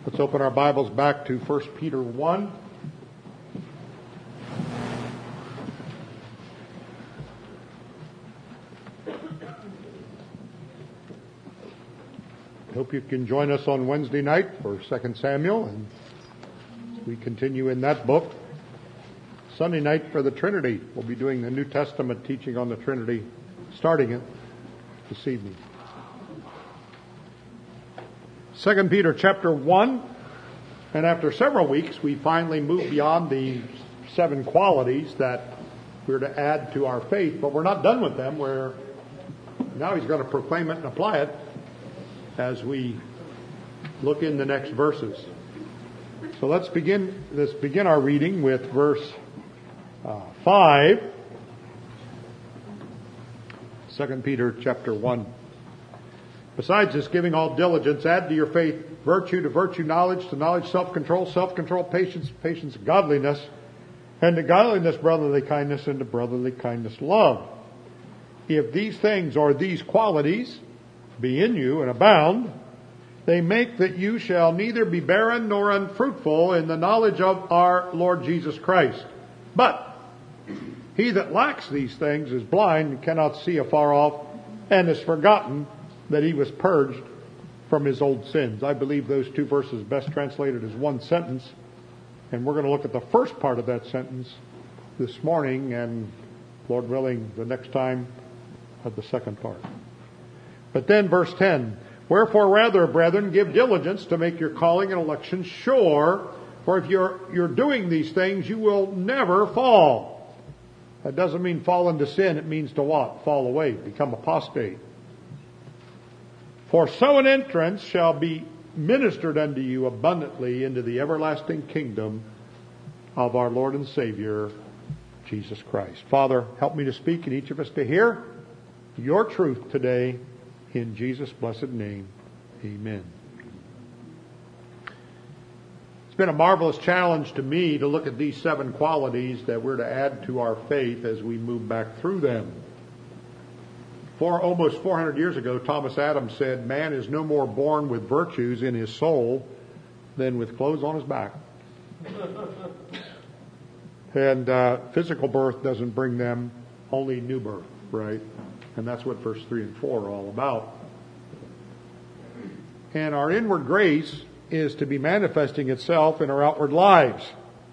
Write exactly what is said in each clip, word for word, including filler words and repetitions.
Let's open our Bibles back to First Peter one. Hope you can join us on Wednesday night for Second Samuel, and we continue in that book. Sunday night for the Trinity. We'll be doing the New Testament teaching on the Trinity, starting it this evening. Second Peter chapter one, and after several weeks we finally move beyond the seven qualities that we're to add to our faith, but we're not done with them. We're now he's going to proclaim it and apply it as we look in the next verses. So let's begin let's begin our reading with verse uh, five. Second Peter chapter one. Besides this, giving all diligence, add to your faith virtue, to virtue knowledge, to knowledge self-control, self-control patience, patience godliness, and to godliness brotherly kindness, and to brotherly kindness love. If these things or these qualities be in you and abound, they make that you shall neither be barren nor unfruitful in the knowledge of our Lord Jesus Christ. But he that lacks these things is blind and cannot see afar off, and is forgotten that he was purged from his old sins. I believe those two verses best translated as one sentence, and we're going to look at the first part of that sentence this morning, and Lord willing, the next time at the second part. But then verse ten, wherefore rather, brethren, give diligence to make your calling and election sure, for if you're you're doing these things, you will never fall. That doesn't mean fall into sin. It means to what? Fall away, become apostate. For so an entrance shall be ministered unto you abundantly into the everlasting kingdom of our Lord and Savior, Jesus Christ. Father, help me to speak and each of us to hear your truth today. In Jesus' blessed name, amen. It's been a marvelous challenge to me to look at these seven qualities that we're to add to our faith as we move back through them. For almost four hundred years ago, Thomas Adams said, man is no more born with virtues in his soul than with clothes on his back. And uh, physical birth doesn't bring them, only new birth, right? And that's what verse three and four are all about. And our inward grace is to be manifesting itself in our outward lives.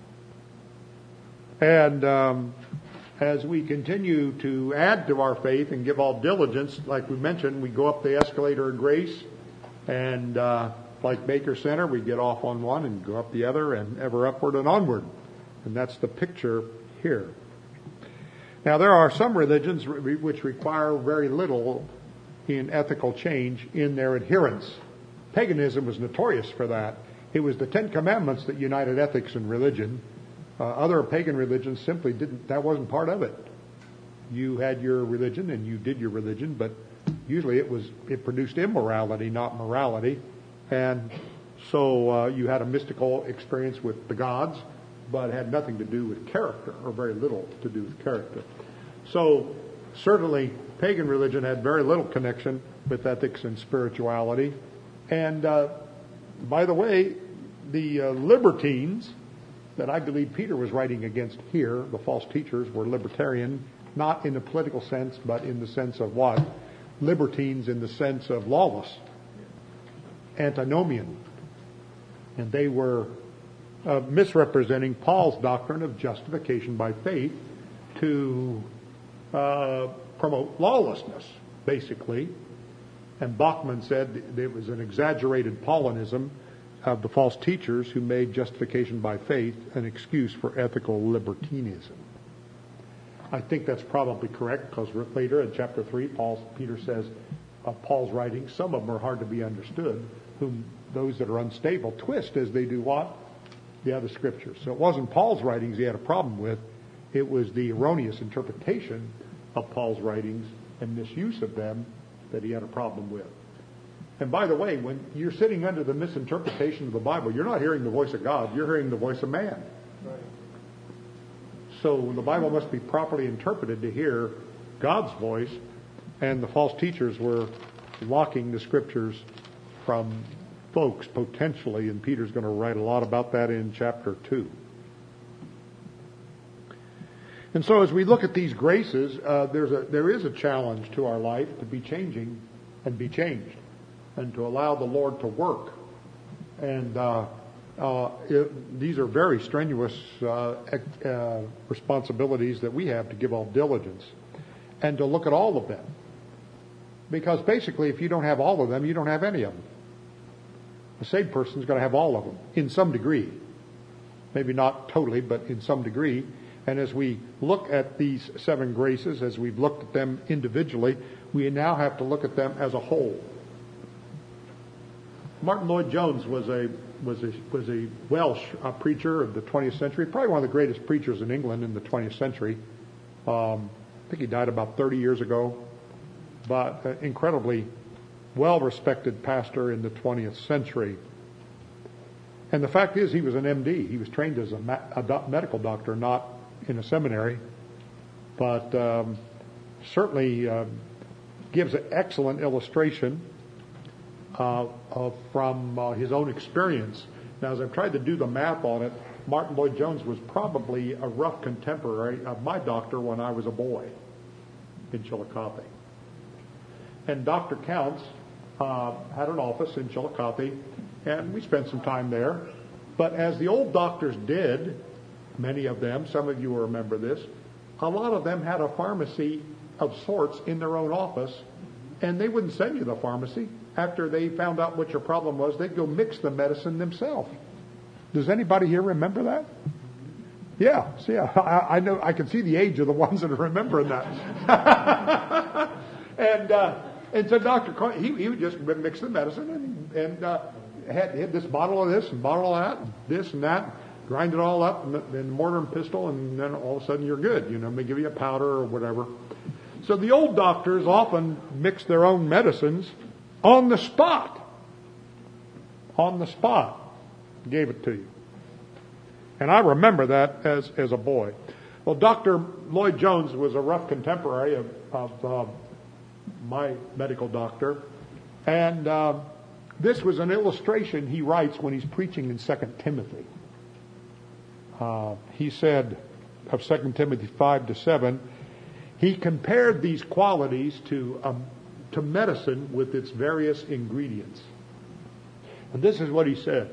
And um, as we continue to add to our faith and give all diligence, like we mentioned, we go up the escalator of grace, and uh, like Baker Center, we get off on one and go up the other, and ever upward and onward. And that's the picture here. Now, there are some religions which require very little in ethical change in their adherents. Paganism was notorious for that. It was the Ten Commandments that united ethics and religion. Uh, other pagan religions simply didn't, that wasn't part of it. You had your religion and you did your religion, but usually it was, it produced immorality, not morality. And so uh, you had a mystical experience with the gods, but it had nothing to do with character, or very little to do with character. So certainly pagan religion had very little connection with ethics and spirituality. And uh, by the way, the uh, libertines that I believe Peter was writing against here, the false teachers, were libertarian, not in the political sense, but in the sense of what? Libertines in the sense of lawless, antinomian. And they were uh, misrepresenting Paul's doctrine of justification by faith to uh, promote lawlessness, basically. And Bachman said it was an exaggerated Paulinism of the false teachers who made justification by faith an excuse for ethical libertinism. I think that's probably correct, because later in chapter three, Paul, Peter says of Paul's writings, some of them are hard to be understood, whom those that are unstable twist as they do what? The other scriptures. So it wasn't Paul's writings he had a problem with. It was the erroneous interpretation of Paul's writings and misuse of them that he had a problem with. And by the way, when you're sitting under the misinterpretation of the Bible, you're not hearing the voice of God, you're hearing the voice of man. Right. So the Bible must be properly interpreted to hear God's voice, and the false teachers were locking the scriptures from folks, potentially, and Peter's going to write a lot about that in chapter two. And so as we look at these graces, uh, there's a, there is a challenge to our life to be changing and be changed, and to allow the Lord to work. And uh, uh, it, these are very strenuous uh, uh, responsibilities that we have to give all diligence, and to look at all of them. Because basically, if you don't have all of them, you don't have any of them. A saved person is going to have all of them, in some degree. Maybe not totally, but in some degree. And as we look at these seven graces, as we've looked at them individually, we now have to look at them as a whole. Martin Lloyd-Jones was a was a was a Welsh uh, preacher of the twentieth century, probably one of the greatest preachers in England in the twentieth century. Um, I think he died about thirty years ago, but an incredibly well-respected pastor in the twentieth century. And the fact is, he was an M D. He was trained as a, ma- a do- medical doctor, not in a seminary, but um, certainly uh, gives an excellent illustration uh, of, from uh, his own experience. Now, as I've tried to do the math on it, Martin Lloyd-Jones was probably a rough contemporary of my doctor when I was a boy in Chillicothe. And Doctor Counts uh, had an office in Chillicothe, and we spent some time there. But as the old doctors did, many of them, some of you will remember this, a lot of them had a pharmacy of sorts in their own office, and they wouldn't send you the pharmacy. After they found out what your problem was, they'd go mix the medicine themselves. Does anybody here remember that? Yeah, see, I, I know, I can see the age of the ones that are remembering that. and uh, and so Doctor Coy, he, he would just mix the medicine and, and uh, had, had this bottle of this and bottle of that, and this and that, grind it all up in, in mortar and pestle, and then all of a sudden you're good. You know, they give you a powder or whatever. So the old doctors often mix their own medicines on the spot. On the spot. Gave it to you. And I remember that as, as a boy. Well, Doctor Lloyd-Jones was a rough contemporary of, of uh, my medical doctor. And uh, this was an illustration he writes when he's preaching in Second Timothy. Uh, he said of Second Timothy five to seven, he compared these qualities to um, to medicine with its various ingredients. And this is what he said.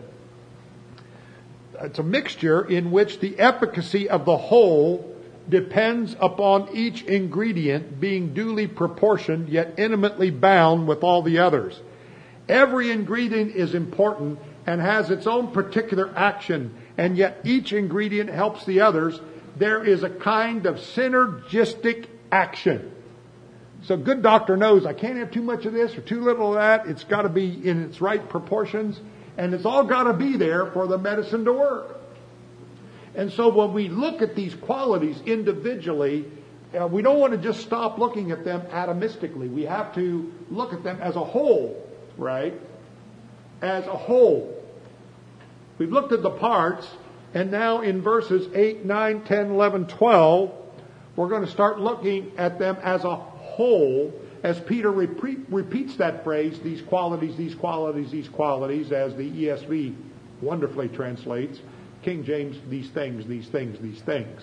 It's a mixture in which the efficacy of the whole depends upon each ingredient being duly proportioned yet intimately bound with all the others. Every ingredient is important and has its own particular action, and yet each ingredient helps the others. There is a kind of synergistic action. So good doctor knows I can't have too much of this or too little of that. It's got to be in its right proportions, and it's all got to be there for the medicine to work. And so when we look at these qualities individually, uh, we don't want to just stop looking at them atomistically. We have to look at them as a whole, right? As a whole. We've looked at the parts, and now in verses eight, nine, ten, eleven, twelve, we're going to start looking at them as a whole, as Peter repeat, repeats that phrase, these qualities, these qualities, these qualities, as the E S V wonderfully translates. King James, these things, these things, these things.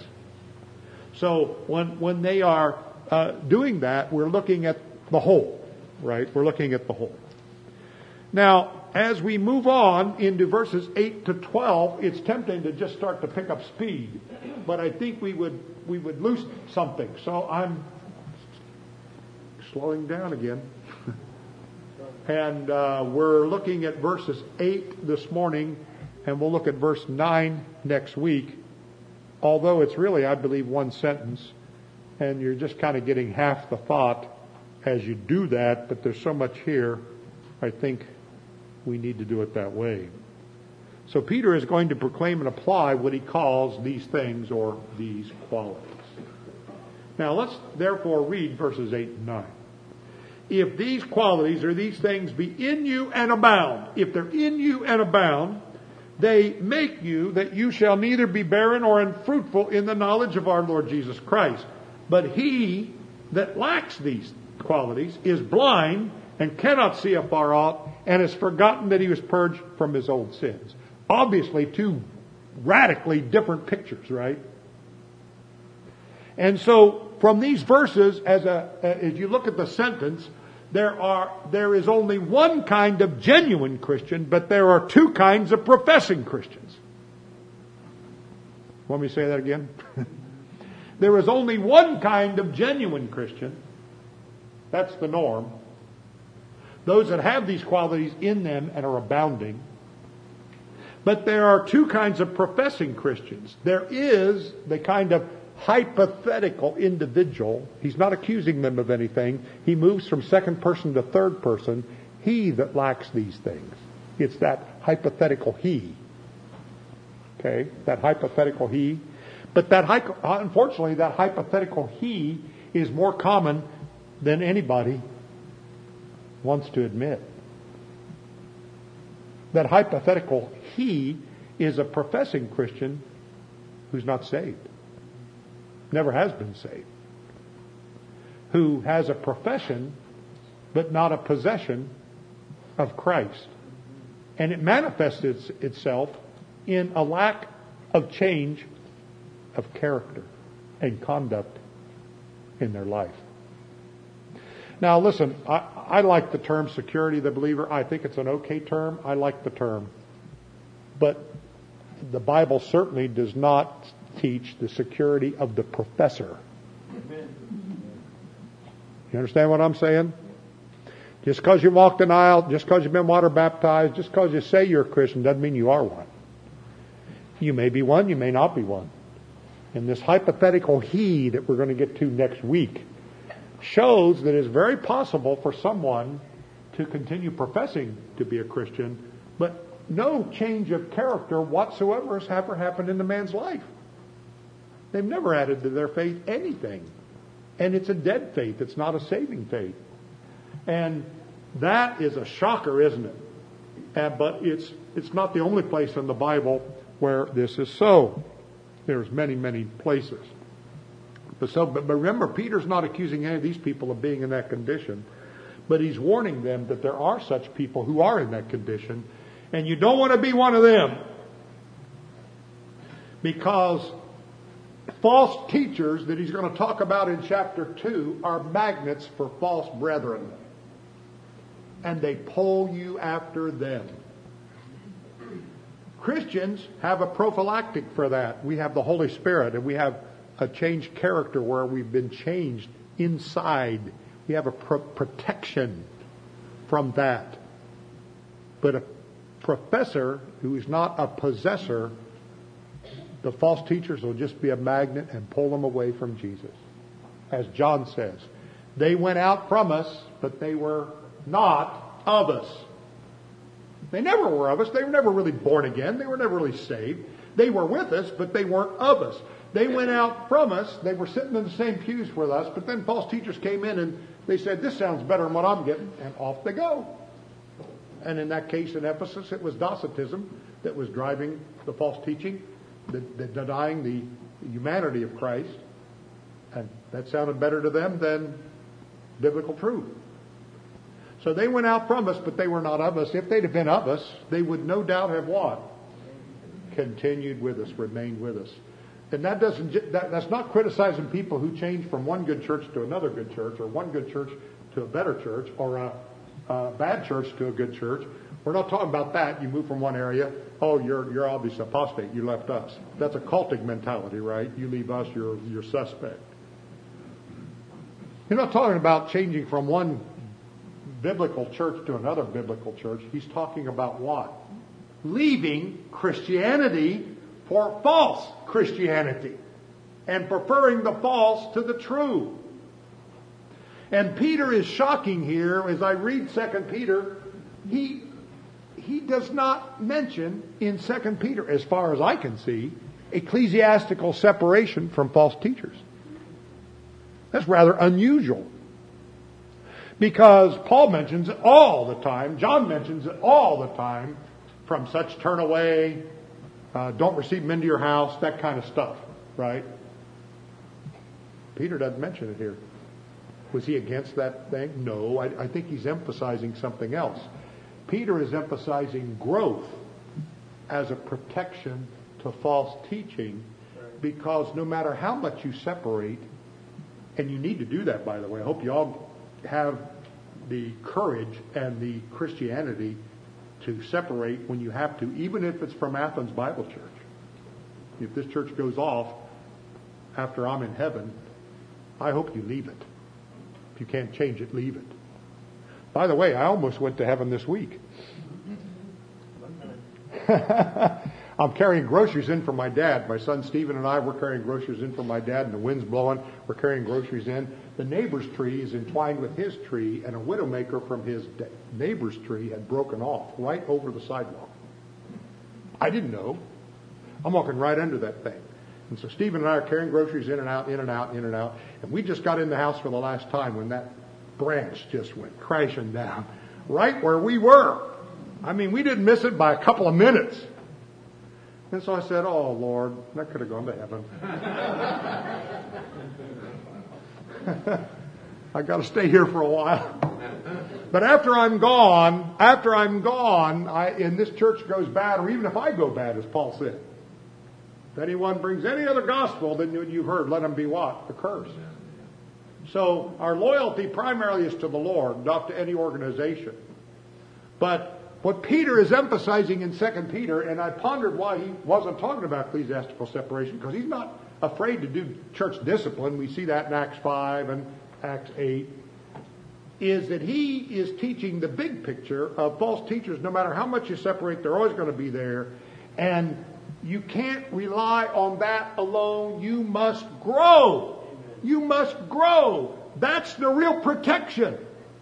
So when when they are uh, doing that, we're looking at the whole, right? We're looking at the whole. Now, as we move on into verses eight to twelve, it's tempting to just start to pick up speed, but I think we would we would lose something. So I'm slowing down again. And uh, we're looking at verses eight this morning, and we'll look at verse nine next week, although it's really, I believe, one sentence, and you're just kind of getting half the thought as you do that, but there's so much here, I think we need to do it that way. So Peter is going to proclaim and apply what he calls these things or these qualities. Now let's therefore read verses eight and nine. If these qualities or these things be in you and abound, if they're in you and abound, they make you that you shall neither be barren or unfruitful in the knowledge of our Lord Jesus Christ. But he that lacks these qualities is blind, and cannot see afar off, and has forgotten that he was purged from his old sins. Obviously, two radically different pictures, right? And so, from these verses, as a as you look at the sentence, there are there is only one kind of genuine Christian, but there are two kinds of professing Christians. Want me to say that again? There is only one kind of genuine Christian. That's the norm. Those that have these qualities in them and are abounding. But there are two kinds of professing Christians. There is the kind of hypothetical individual. He's not accusing them of anything. He moves from second person to third person. He that lacks these things. It's that hypothetical he. Okay? That hypothetical he. But that, unfortunately, that hypothetical he is more common than anybody wants to admit. That hypothetical he is a professing Christian who's not saved. Never has been saved. Who has a profession but not a possession of Christ. And it manifests itself in a lack of change of character and conduct in their life. Now listen, I, I like the term security of the believer. I think it's an okay term. I like the term. But the Bible certainly does not teach the security of the professor. You understand what I'm saying? Just because you walked an aisle, just because you've been water baptized, just because you say you're a Christian doesn't mean you are one. You may be one, you may not be one. And this hypothetical he that we're going to get to next week shows that it's very possible for someone to continue professing to be a Christian, but no change of character whatsoever has ever happened in the man's life. They've never added to their faith anything. And it's a dead faith. It's not a saving faith. And that is a shocker, isn't it? Uh, but it's it's not the only place in the Bible where this is so. There's many, many places. But, so, but remember, Peter's not accusing any of these people of being in that condition. But he's warning them that there are such people who are in that condition. And you don't want to be one of them. Because false teachers that he's going to talk about in chapter two are magnets for false brethren. And they pull you after them. Christians have a prophylactic for that. We have the Holy Spirit, and we have a changed character where we've been changed inside. We have a pro- protection from that. But a professor who is not a possessor, the false teachers will just be a magnet and pull them away from Jesus. As John says, they went out from us, but they were not of us. They never were of us. They were never really born again. They were never really saved. They were with us, but they weren't of us. They went out from us. They were sitting in the same pews with us, but then false teachers came in and they said, this sounds better than what I'm getting, and off they go. And in that case in Ephesus, it was Docetism that was driving the false teaching, the, the denying the humanity of Christ. And that sounded better to them than biblical truth. So they went out from us, but they were not of us. If they'd have been of us, they would no doubt have what? Continued with us, remained with us. And that doesn't, that, that's not criticizing people who change from one good church to another good church, or one good church to a better church, or a, a bad church to a good church. We're not talking about that. You move from one area, oh, you're you're obviously apostate. You left us. That's a cultic mentality, right? You leave us, you're you're suspect. You're not talking about changing from one biblical church to another biblical church. He's talking about what? Leaving Christianity for false Christianity and preferring the false to the true. And Peter is shocking here. As I read Second Peter, he he does not mention in Second Peter, as far as I can see, ecclesiastical separation from false teachers. That's rather unusual. Because Paul mentions it all the time. John mentions it all the time. From such turn away. Uh, don't receive them into your house. That kind of stuff. Right? Peter doesn't mention it here. Was he against that thing? No, I, I think he's emphasizing something else. Peter is emphasizing growth as a protection to false teaching, because no matter how much you separate, and you need to do that, by the way. I hope you all have the courage and the Christianity to separate when you have to, even if it's from Athens Bible Church. If this church goes off after I'm in heaven, I hope you leave it. If you can't change it, leave it. By the way, I almost went to heaven this week. I'm carrying groceries in for my dad. My son Stephen and I, we're carrying groceries in for my dad, and the wind's blowing. We're carrying groceries in. The neighbor's tree is entwined with his tree, and a widowmaker from his neighbor's tree had broken off right over the sidewalk. I didn't know. I'm walking right under that thing. And so Stephen and I are carrying groceries in and out, in and out, in and out. And we just got in the house for the last time when that branch just went crashing down right where we were. I mean, we didn't miss it by a couple of minutes. And so I said, oh, Lord, that could have gone to heaven. I got to stay here for a while. But after I'm gone, after I'm gone, I, and this church goes bad, or even if I go bad, as Paul said, if anyone brings any other gospel than you've heard, let him be what? Accursed. So our loyalty primarily is to the Lord, not to any organization. But what Peter is emphasizing in Second Peter, and I pondered why he wasn't talking about ecclesiastical separation, because he's not afraid to do church discipline. We see that in Acts five and Acts eight, is that he is teaching the big picture of false teachers. No matter how much you separate, they're always going to be there. And you can't rely on that alone. You must grow. You must grow. That's the real protection.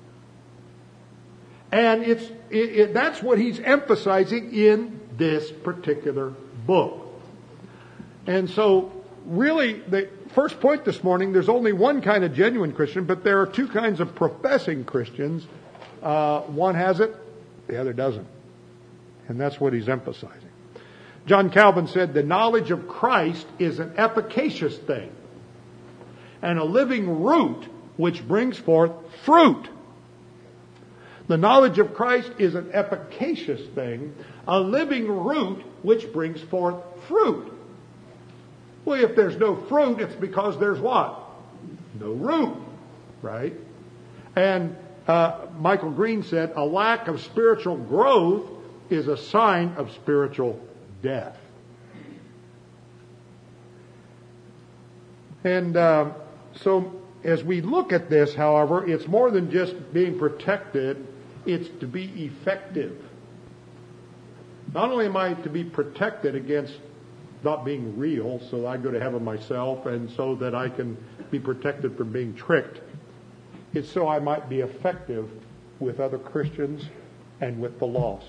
And it's it, it, that's what he's emphasizing in this particular book. And so, really, the first point this morning, there's only one kind of genuine Christian, but there are two kinds of professing Christians. Uh, one has it, the other doesn't. And that's what he's emphasizing. John Calvin said, the knowledge of Christ is an efficacious thing, and a living root which brings forth fruit. The knowledge of Christ is an efficacious thing, a living root which brings forth fruit. Well, if there's no fruit, it's because there's what? No root, right? And uh, Michael Green said, a lack of spiritual growth is a sign of spiritual death. And uh, so as we look at this, however, it's more than just being protected, it's to be effective. Not only am I to be protected against not being real, so I go to heaven myself, and so that I can be protected from being tricked, it's so I might be effective with other Christians and with the lost.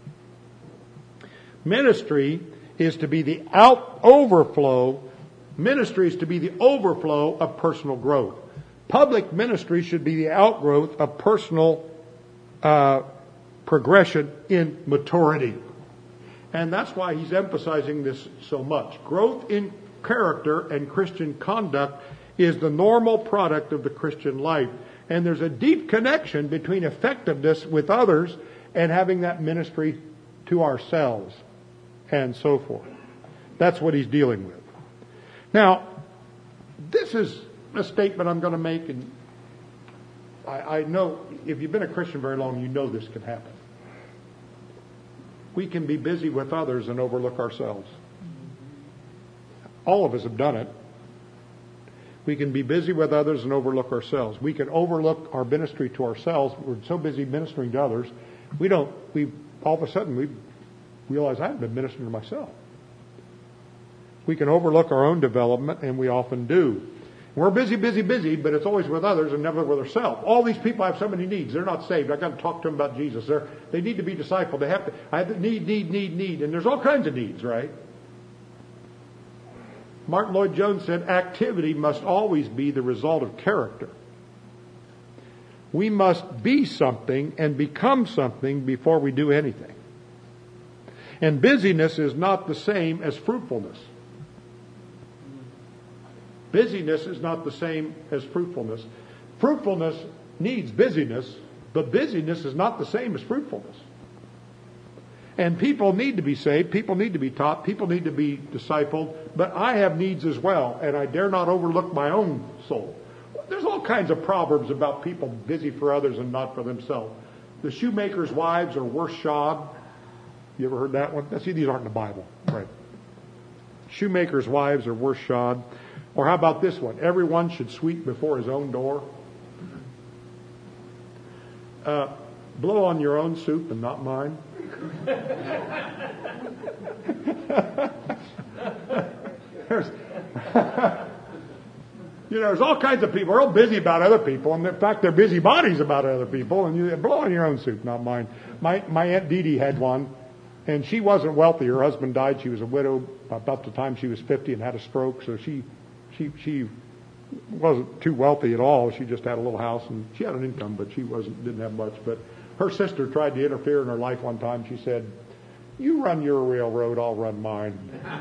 Ministry is to be the out overflow. Ministry is to be the overflow of personal growth. Public ministry should be the outgrowth of personal uh, progression in maturity. And that's why he's emphasizing this so much. Growth in character and Christian conduct is the normal product of the Christian life. And there's a deep connection between effectiveness with others and having that ministry to ourselves and so forth. That's what he's dealing with. Now, this is a statement I'm going to make, and I, I know if you've been a Christian very long, you know this can happen. We can be busy with others and overlook ourselves. All of us have done it. We can be busy with others and overlook ourselves. We can overlook our ministry to ourselves. We're so busy ministering to others, we don't, we all of a sudden we realize I haven't been ministering to myself. We can overlook our own development, and we often do. We're busy, busy, busy, but it's always with others and never with ourselves. All these people have so many needs. They're not saved. I've got to talk to them about Jesus. They're, they need to be discipled. They have to, I have to need, need, need, need. And there's all kinds of needs, right? Martin Lloyd-Jones said, activity must always be the result of character. We must be something and become something before we do anything. And busyness is not the same as fruitfulness. Busyness is not the same as fruitfulness. Fruitfulness needs busyness, but busyness is not the same as fruitfulness. And people need to be saved, people need to be taught, people need to be discipled, but I have needs as well, and I dare not overlook my own soul. There's all kinds of proverbs about people busy for others and not for themselves. The shoemaker's wives are worse shod. You ever heard that one? See, these aren't in the Bible. Right. Shoemaker's wives are worse shod. Or how about this one? Everyone should sweep before his own door. Uh, blow on your own soup and not mine. There's, you know, there's all kinds of people. They're all busy about other people, and in fact, they're busy bodies about other people. And you blow on your own soup, not mine. My my Aunt Dee Dee had one, and she wasn't wealthy. Her husband died. She was a widow about the time she was fifty and had a stroke. So she she she wasn't too wealthy at all. She just had a little house, and she had an income, but she wasn't didn't have much. But her sister tried to interfere in her life one time. She said, "You run your railroad, I'll run mine."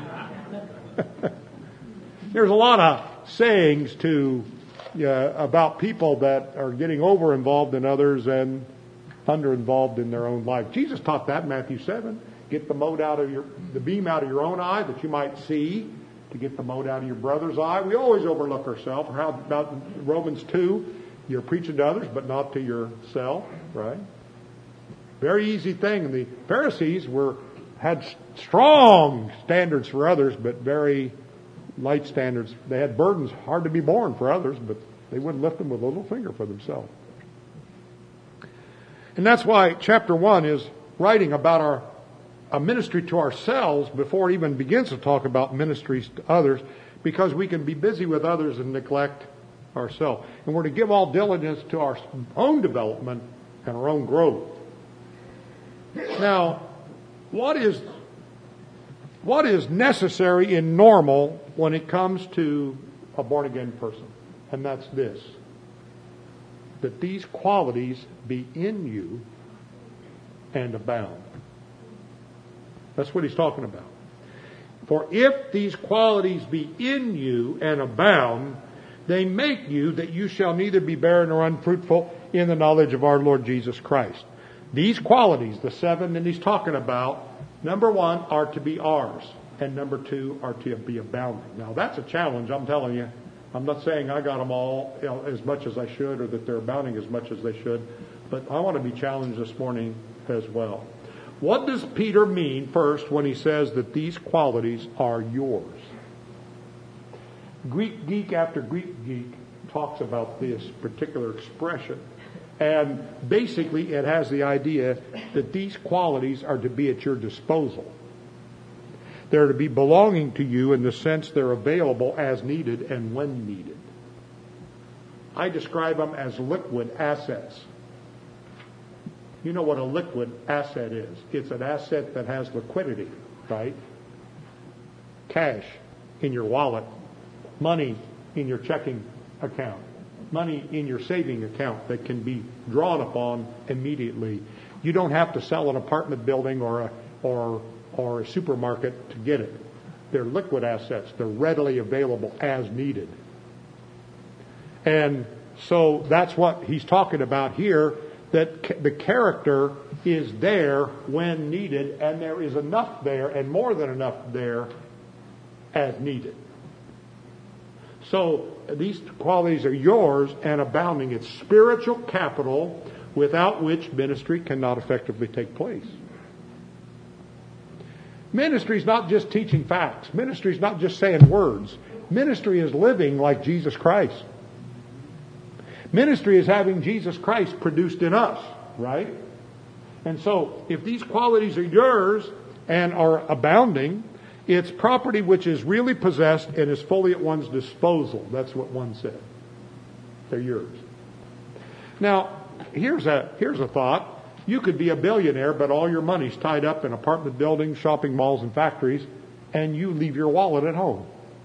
There's a lot of sayings to uh, about people that are getting over involved in others and under involved in their own life. Jesus taught that in Matthew seven. Get the mote out of your the beam out of your own eye that you might see. To get the mote out of your brother's eye. We always overlook ourselves. How about Romans two? You're preaching to others, but not to yourself, right? Very easy thing. The Pharisees were had strong standards for others, but very light standards. They had burdens hard to be borne for others, but they wouldn't lift them with a little finger for themselves. And that's why chapter one is writing about our a ministry to ourselves before it even begins to talk about ministries to others, because we can be busy with others and neglect ourselves. And we're to give all diligence to our own development and our own growth. Now, what is what is necessary and normal when it comes to a born-again person? And that's this: that these qualities be in you and abound. That's what he's talking about. For if these qualities be in you and abound, they make you that you shall neither be barren nor unfruitful in the knowledge of our Lord Jesus Christ. These qualities, the seven that he's talking about, number one, are to be ours. And number two, are to be abounding. Now that's a challenge, I'm telling you. I'm not saying I got them all, you know, as much as I should, or that they're abounding as much as they should. But I want to be challenged this morning as well. What does Peter mean first when he says that these qualities are yours? Greek geek after Greek geek talks about this particular expression. And basically it has the idea that these qualities are to be at your disposal. They're to be belonging to you in the sense they're available as needed and when needed. I describe them as liquid assets. You know what a liquid asset is. It's an asset that has liquidity, right? Cash in your wallet, money in your checking account, money in your saving account that can be drawn upon immediately. You don't have to sell an apartment building or a, or, or a supermarket to get it. They're liquid assets. They're readily available as needed. And so that's what he's talking about here, that the character is there when needed, and there is enough there, and more than enough there, as needed. So these qualities are yours and abounding. It's spiritual capital without which ministry cannot effectively take place. Ministry is not just teaching facts. Ministry is not just saying words. Ministry is living like Jesus Christ. Ministry is having Jesus Christ produced in us, right? And so, if these qualities are yours and are abounding, it's property which is really possessed and is fully at one's disposal. That's what one said. They're yours. Now, here's a here's a thought. You could be a billionaire, but all your money's tied up in apartment buildings, shopping malls, and factories, and you leave your wallet at home.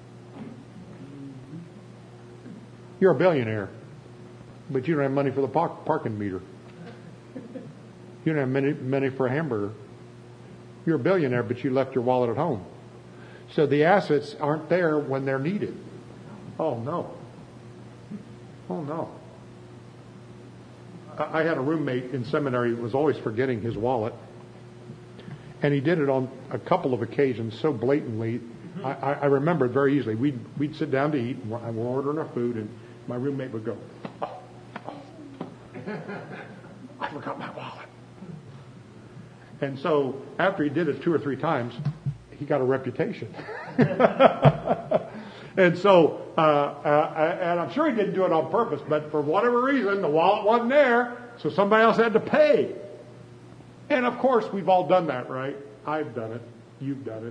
You're a billionaire, but you don't have money for the park, parking meter. You don't have money, money for a hamburger. You're a billionaire, but you left your wallet at home. So the assets aren't there when they're needed. Oh, no. Oh, no. I had a roommate in seminary who was always forgetting his wallet. And he did it on a couple of occasions so blatantly. I, I, I remember it very easily. We'd, we'd sit down to eat, and we're ordering our food, and my roommate would go, oh, oh. I forgot my wallet. And so after he did it two or three times, he got a reputation. And so, uh, uh, and I'm sure he didn't do it on purpose, but for whatever reason, the wallet wasn't there, so somebody else had to pay. And of course, we've all done that, right? I've done it. You've done it.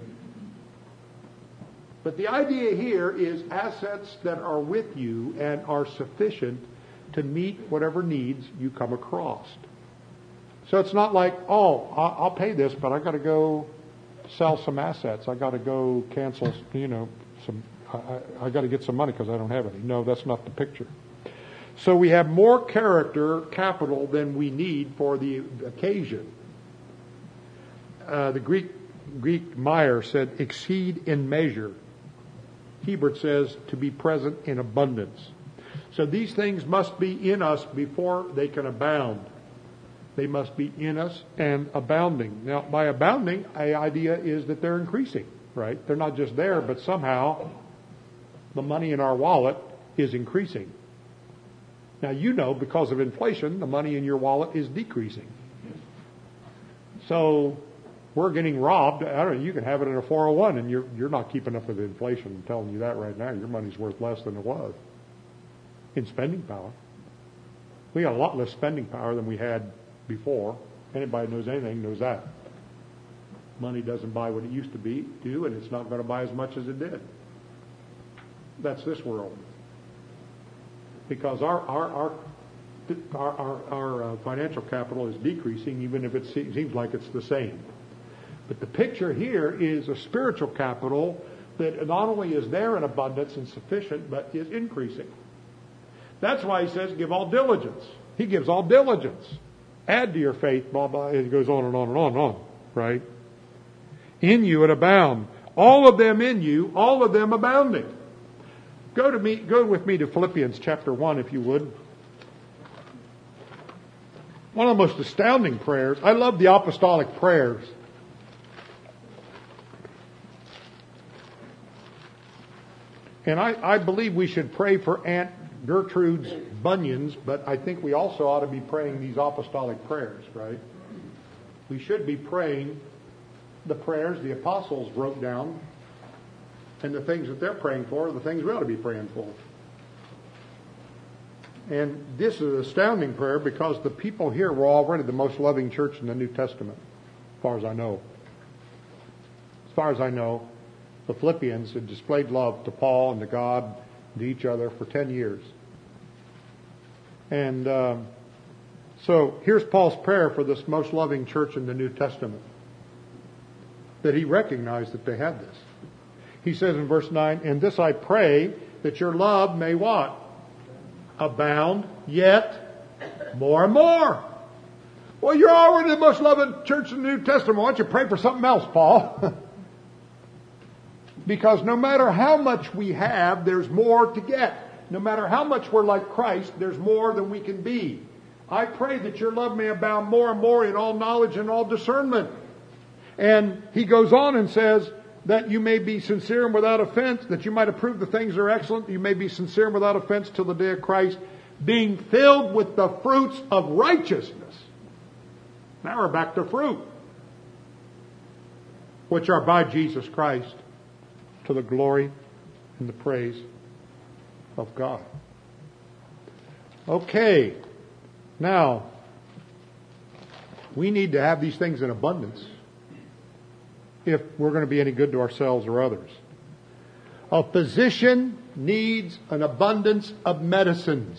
But the idea here is assets that are with you and are sufficient to meet whatever needs you come across. So it's not like, oh, I'll pay this, but I got to go sell some assets. I got to go cancel, you know, some. I, I got to get some money because I don't have any. No, that's not the picture. So we have more character capital than we need for the occasion. Uh, the Greek Greek Meyer said, exceed in measure. Hebert says, to be present in abundance. So these things must be in us before they can abound. They must be in us and abounding. Now, by abounding, the idea is that they're increasing, right? They're not just there, but somehow the money in our wallet is increasing. Now, you know, because of inflation, the money in your wallet is decreasing. So we're getting robbed. I don't know, you can have it in a four oh one, and you're you're not keeping up with inflation. I'm telling you that right now. Your money's worth less than it was in spending power. We got a lot less spending power than we had before. Anybody knows anything knows that. Money doesn't buy what it used to be do, and it's not going to buy as much as it did. That's this world. Because our our our our, our, our uh, financial capital is decreasing, even if it se- seems like it's the same. But the picture here is a spiritual capital that not only is there in abundance and sufficient, but is increasing. That's why he says, give all diligence. He gives all diligence. Add to your faith, blah, blah. It goes on and on and on and on, right? In you and abound. All of them in you, all of them abounding. Go to me, go with me to Philippians chapter one, if you would. One of the most astounding prayers. I love the apostolic prayers. And I, I believe we should pray for Aunt Gertrude's bunions, but I think we also ought to be praying these apostolic prayers, right? We should be praying the prayers the apostles wrote down, and the things that they're praying for are the things we ought to be praying for. And this is an astounding prayer because the people here were already the most loving church in the New Testament, as far as I know. As far as I know, the Philippians had displayed love to Paul and to God and to each other for ten years. And um, so here's Paul's prayer for this most loving church in the New Testament, that he recognized that they had this. He says in verse nine, and this I pray, that your love may what? Abound, yet more and more. Well, you're already the most loving church in the New Testament. Why don't you pray for something else, Paul? Because no matter how much we have, there's more to get. No matter how much we're like Christ, there's more than we can be. I pray that your love may abound more and more in all knowledge and all discernment. And he goes on and says that you may be sincere and without offense, that you might approve the things that are excellent. You may be sincere and without offense till the day of Christ, being filled with the fruits of righteousness. Now we're back to fruit, which are by Jesus Christ, to the glory and the praise of God. Okay. Now, we need to have these things in abundance if we're going to be any good to ourselves or others. A physician needs an abundance of medicines.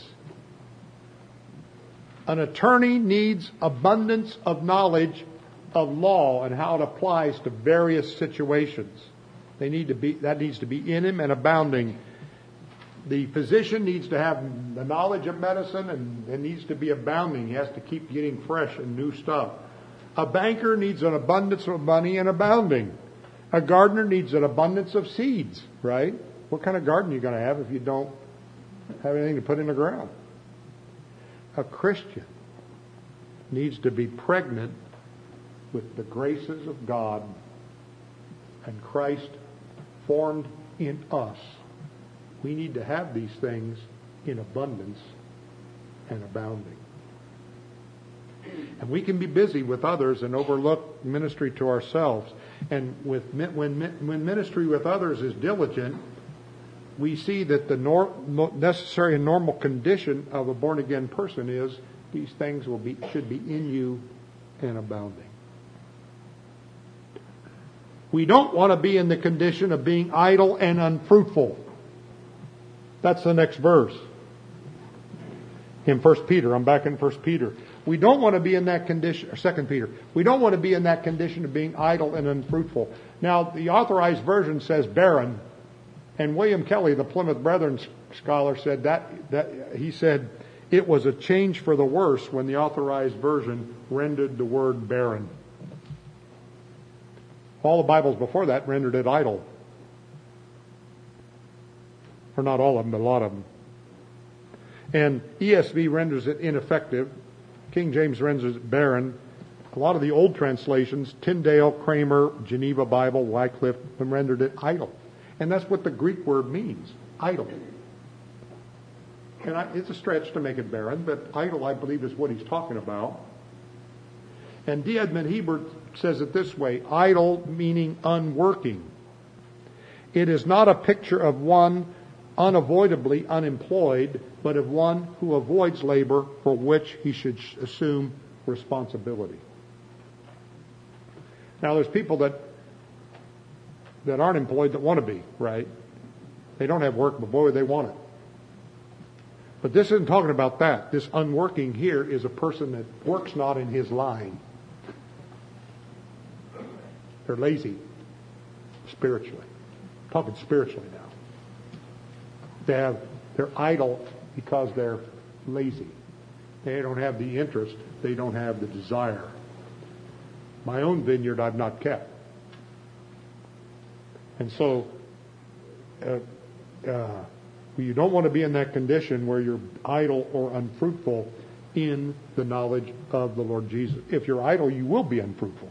An attorney needs abundance of knowledge of law and how it applies to various situations. They need to be, that needs to be in him and abounding. The physician needs to have the knowledge of medicine and it needs to be abounding. He has to keep getting fresh and new stuff. A banker needs an abundance of money and abounding. A gardener needs an abundance of seeds, right? What kind of garden are you going to have if you don't have anything to put in the ground? A Christian needs to be pregnant with the graces of God and Christ formed in us. We need to have these things in abundance and abounding. And we can be busy with others and overlook ministry to ourselves. And with when when ministry with others is diligent, we see that the nor, necessary and normal condition of a born-again person is these things will be should be in you and abounding. We don't want to be in the condition of being idle and unfruitful. That's the next verse. In First Peter, I'm back in First Peter. We don't want to be in that condition, or Second Peter. We don't want to be in that condition of being idle and unfruitful. Now, the Authorized Version says barren, and William Kelly, the Plymouth Brethren scholar, said that that he said it was a change for the worse when the Authorized Version rendered the word barren. All the Bibles before that rendered it idle. Or not all of them, but a lot of them. And E S V renders it ineffective. King James renders it barren. A lot of the old translations, Tyndale, Kramer, Geneva Bible, Wycliffe, rendered it idle. And that's what the Greek word means, idle. And I, it's a stretch to make it barren, but idle, I believe, is what he's talking about. And D. Edmond Hebert says it this way, idle meaning unworking. It is not a picture of one unavoidably unemployed, but of one who avoids labor for which he should assume responsibility. Now, there's people that that aren't employed that want to be, right? They don't have work, but boy, they want it. But this isn't talking about that. This unworking here is a person that works not in his line. They're lazy spiritually. I'm talking spiritually now. They have, they're idle because they're lazy. They don't have the interest. They don't have the desire. My own vineyard I've not kept. And so, uh, uh, you don't want to be in that condition where you're idle or unfruitful in the knowledge of the Lord Jesus. If you're idle, you will be unfruitful.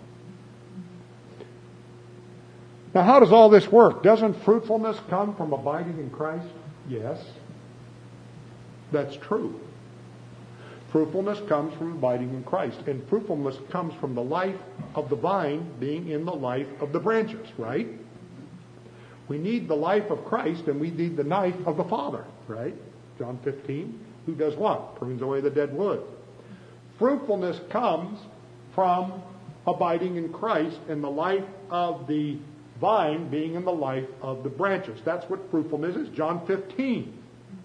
Now, how does all this work? Doesn't fruitfulness come from abiding in Christ? Yes. That's true. Fruitfulness comes from abiding in Christ. And fruitfulness comes from the life of the vine being in the life of the branches, right? We need the life of Christ and we need the knife of the Father, right? John fifteen. Who does what? Prunes away the dead wood. Fruitfulness comes from abiding in Christ and the life of the vine being in the life of the branches. That's what fruitfulness is. John fifteen.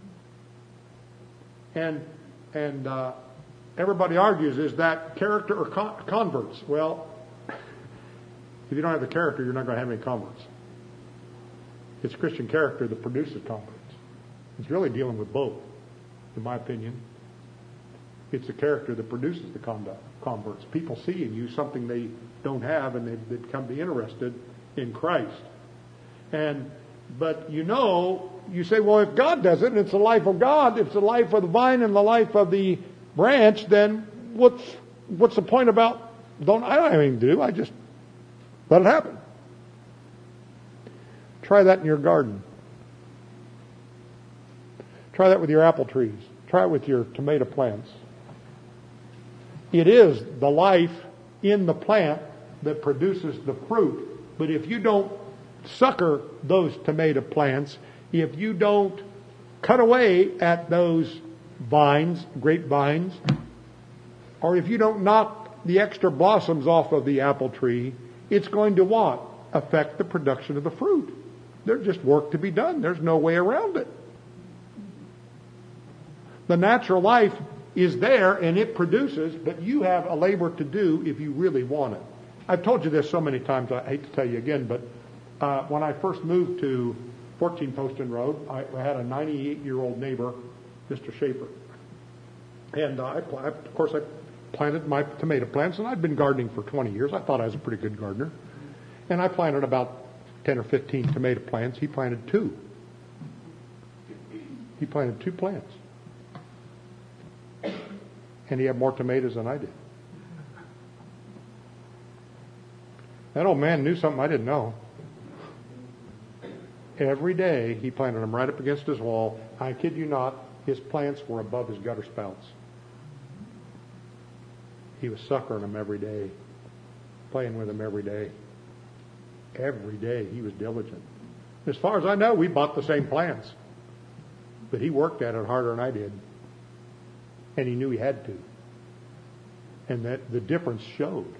And and uh, everybody argues, is that character or con- converts? Well, if you don't have the character, you're not going to have any converts. It's Christian character that produces converts. It's really dealing with both, in my opinion. It's the character that produces the conduct, converts. People see in you something they don't have, and they, they become be interested in Christ. And but you know, you say, well, if God does it, and it's the life of God, if it's the life of the vine and the life of the branch, then what's what's the point about? Don't I don't have anything to do. I just let it happen. Try that in your garden. Try that with your apple trees. Try it with your tomato plants. It is the life in the plant that produces the fruit. But if you don't succor those tomato plants, if you don't cut away at those vines, grapevines, or if you don't knock the extra blossoms off of the apple tree, it's going to what? Affect the production of the fruit. There's just work to be done. There's no way around it. The natural life is there and it produces, but you have a labor to do if you really want it. I've told you this so many times, I hate to tell you again, but uh, when I first moved to fourteen Poston Road, I, I had a ninety-eight-year-old neighbor, Mister Schaefer. And uh, I, I, of course, I planted my tomato plants, and I'd been gardening for twenty years. I thought I was a pretty good gardener. And I planted about ten or fifteen tomato plants. He planted two. He planted two plants. And he had more tomatoes than I did. That old man knew something I didn't know. Every day he planted them right up against his wall. I kid you not, his plants were above his gutter spouts. He was suckering them every day, playing with them every day. Every day he was diligent. As far as I know, we bought the same plants. But he worked at it harder than I did. And he knew he had to. And that the difference showed.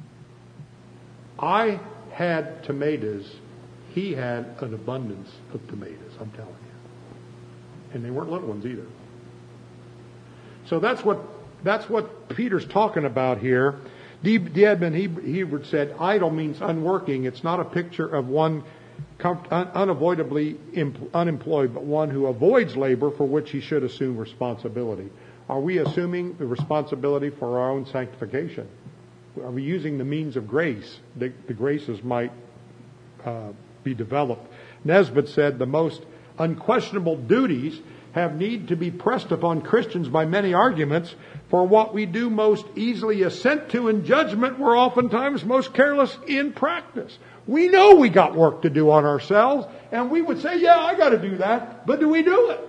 I had tomatoes. He had an abundance of tomatoes, I'm telling you. And they weren't little ones either. So that's what that's what Peter's talking about here. D. Edmund Hebert said, idle means unworking. It's not a picture of one unavoidably unemployed, but one who avoids labor for which he should assume responsibility. Are we assuming the responsibility for our own sanctification? Are we using the means of grace? The, the graces might uh, be developed. Nesbitt said, the most unquestionable duties have need to be pressed upon Christians by many arguments, for what we do most easily assent to in judgment, we're oftentimes most careless in practice. We know we got work to do on ourselves, and we would say, yeah, I got to do that, but do we do it?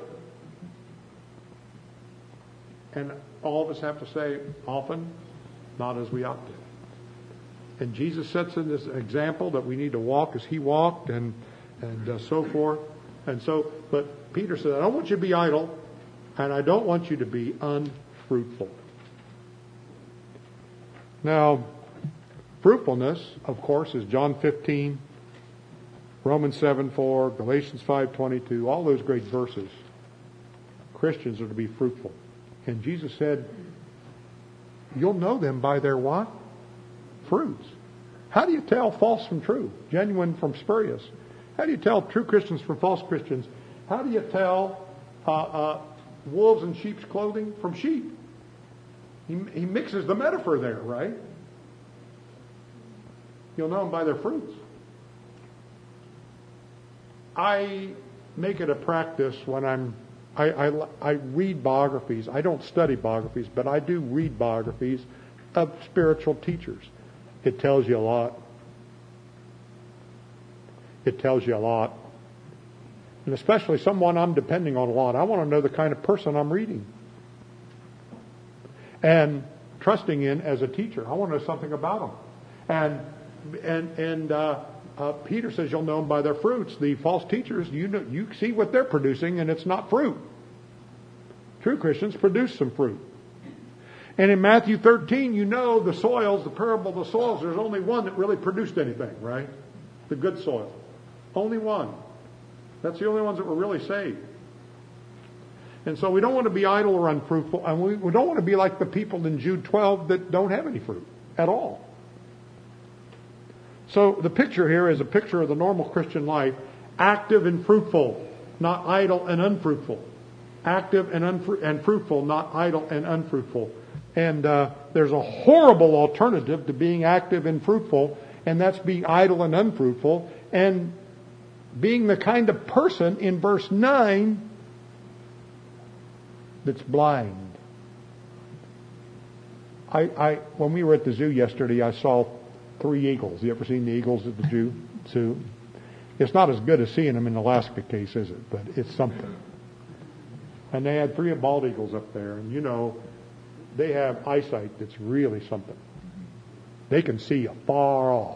And all of us have to say, often, not as we ought to. And Jesus sets in this example that we need to walk as he walked, and and uh, so forth. And so, but Peter said, I don't want you to be idle, and I don't want you to be unfruitful. Now, fruitfulness, of course, is John fifteen, Romans seven four, Galatians five twenty-two, all those great verses. Christians are to be fruitful. And Jesus said, you'll know them by their what? Fruits. How do you tell false from true? Genuine from spurious? How do you tell true Christians from false Christians? How do you tell uh, uh, wolves in sheep's clothing from sheep? He, he mixes the metaphor there, right? You'll know them by their fruits. I make it a practice when I'm I, I, I read biographies. I don't study biographies, but I do read biographies of spiritual teachers. It tells you a lot. It tells you a lot. And especially someone I'm depending on a lot. I want to know the kind of person I'm reading and trusting in as a teacher. I want to know something about them. And and and uh, uh, Peter says you'll know them by their fruits. The false teachers, you know, you see what they're producing, and it's not fruit. True Christians produce some fruit. And in Matthew thirteen, you know the soils, the parable of the soils, there's only one that really produced anything, right? The good soil. Only one. That's the only ones that were really saved. And so we don't want to be idle or unfruitful, and we, we don't want to be like the people in Jude twelve that don't have any fruit at all. So the picture here is a picture of the normal Christian life, active and fruitful, not idle and unfruitful. Active and, unfru- and fruitful, not idle and unfruitful. And uh, there's a horrible alternative to being active and fruitful, and that's being idle and unfruitful, and being the kind of person in verse nine that's blind. I, I when we were at the zoo yesterday, I saw three eagles. You ever seen the eagles at the zoo? zoo? It's not as good as seeing them in the Alaska case, is it? But it's something. And they had three bald eagles up there, and you know, they have eyesight that's really something. They can see afar off.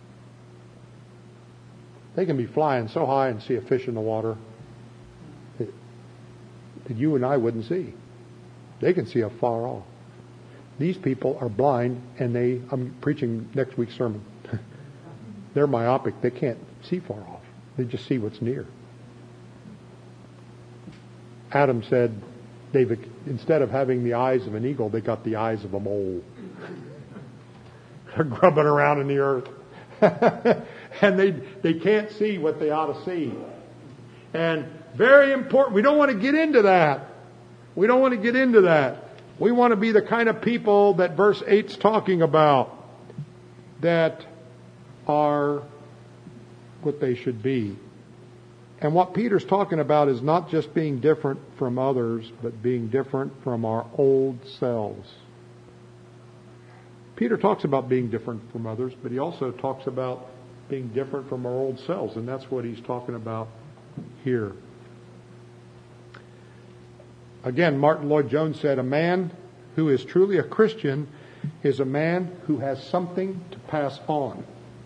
They can be flying so high and see a fish in the water that, that you and I wouldn't see. They can see afar off. These people are blind, and they, I'm preaching next week's sermon. They're myopic. They can't see far off. They just see what's near. Adam said, David, instead of having the eyes of an eagle, they got the eyes of a mole. They're grubbing around in the earth. And they they can't see what they ought to see. And very important, we don't want to get into that. We don't want to get into that. We want to be the kind of people that verse eight's talking about, that are what they should be. And what Peter's talking about is not just being different from others, but being different from our old selves. Peter talks about being different from others, but he also talks about being different from our old selves, and that's what he's talking about here. Again, Martin Lloyd-Jones said, a man who is truly a Christian is a man who has something to pass on.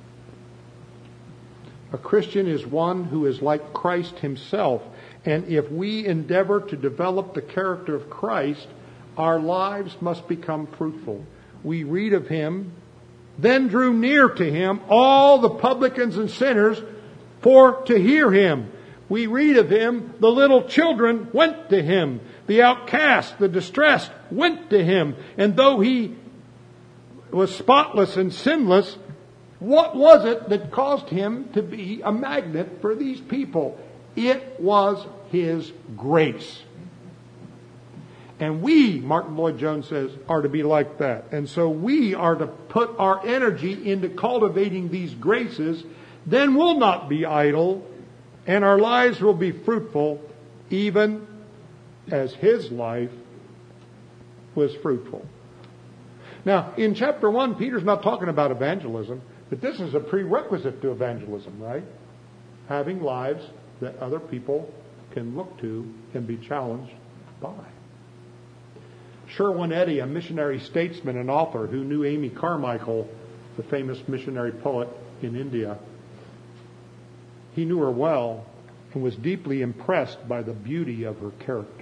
A Christian is one who is like Christ himself, and if we endeavor to develop the character of Christ, our lives must become fruitful. We read of him, then drew near to him all the publicans and sinners for to hear him. We read of him, the little children went to him. The outcast, the distressed went to him. And though he was spotless and sinless, what was it that caused him to be a magnet for these people? It was his grace. And we, Martin Lloyd-Jones says, are to be like that. And so we are to put our energy into cultivating these graces. Then we'll not be idle, and our lives will be fruitful, even as his life was fruitful. Now, in chapter one, Peter's not talking about evangelism, but this is a prerequisite to evangelism, right? Having lives that other people can look to and be challenged by. Sherwin Eddy, a missionary statesman and author who knew Amy Carmichael, the famous missionary poet in India, he knew her well and was deeply impressed by the beauty of her character.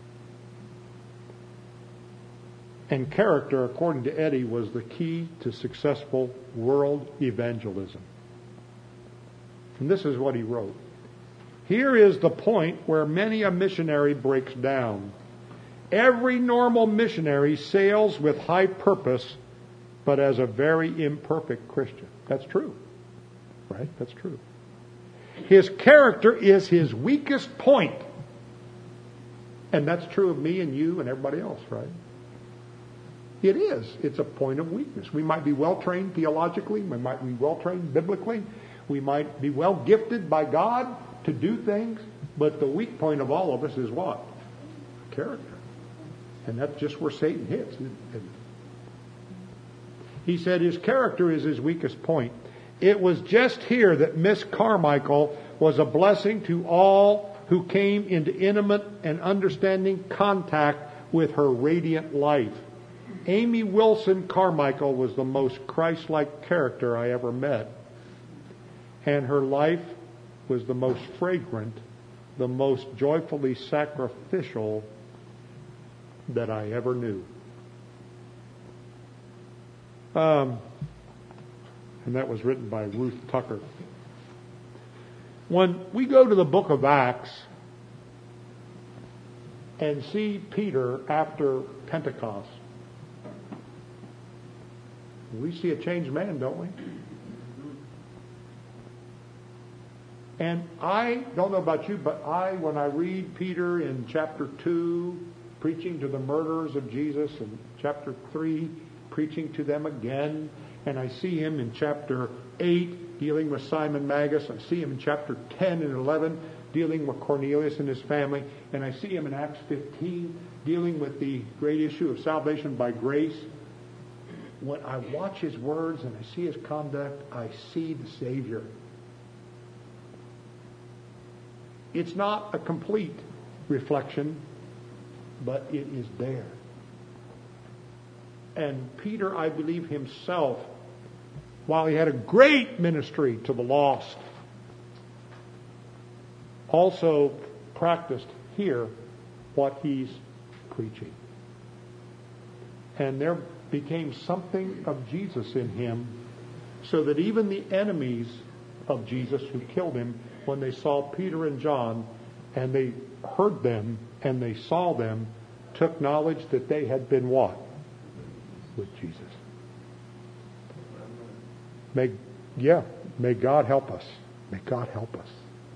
And character, according to Eddy, was the key to successful world evangelism. And this is what he wrote. Here is the point where many a missionary breaks down. Every normal missionary sails with high purpose, but as a very imperfect Christian. That's true. Right? That's true. His character is his weakest point. And that's true of me and you and everybody else, right? It is. It's a point of weakness. We might be well-trained theologically. We might be well-trained biblically. We might be well-gifted by God to do things. But the weak point of all of us is what? Character. And that's just where Satan hits. He said his character is his weakest point. It was just here that Miss Carmichael was a blessing to all who came into intimate and understanding contact with her radiant life. Amy Wilson Carmichael was the most Christ-like character I ever met. And her life was the most fragrant, the most joyfully sacrificial that I ever knew. Um, and that was written by Ruth Tucker. When we go to the book of Acts and see Peter after Pentecost, we see a changed man, don't we? And I don't know about you, but I, when I read Peter in chapter two, preaching to the murderers of Jesus, and chapter three, preaching to them again, and I see him in chapter eight, dealing with Simon Magus. I see him in chapter ten and eleven, dealing with Cornelius and his family. And I see him in Acts fifteen, dealing with the great issue of salvation by grace. When I watch his words and I see his conduct, I see the Savior. It's not a complete reflection, but it is there. And Peter, I believe himself, while he had a great ministry to the lost, also practiced here what he's preaching. And there became something of Jesus in him, so that even the enemies of Jesus who killed him, when they saw Peter and John, and they heard them, and they saw them, took knowledge that they had been what? With Jesus. May, yeah, may God help us. May God help us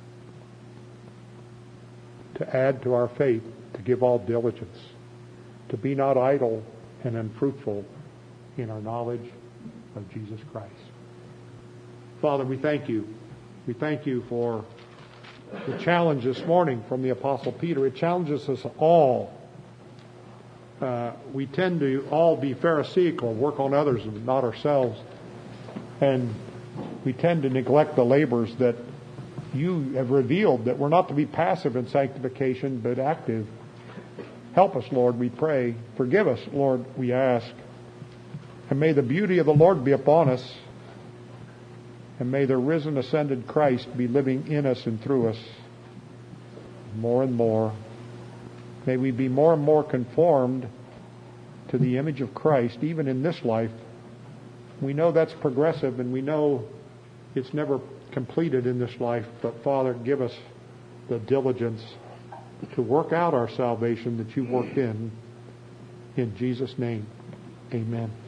to add to our faith, to give all diligence, to be not idle and unfruitful in our knowledge of Jesus Christ. Father, we thank you. We thank you for the challenge this morning from the Apostle Peter. It challenges us all uh, we tend to all be pharisaical, work on others and not ourselves. And we tend to neglect the labors that you have revealed, that we're not to be passive in sanctification, but active. Help us, Lord, we pray. Forgive us, Lord, we ask. And may the beauty of the Lord be upon us. And may the risen, ascended Christ be living in us and through us more and more. May we be more and more conformed to the image of Christ, even in this life. We know that's progressive, and we know it's never completed in this life. But Father, give us the diligence to work out our salvation that you worked in. In Jesus' name, amen.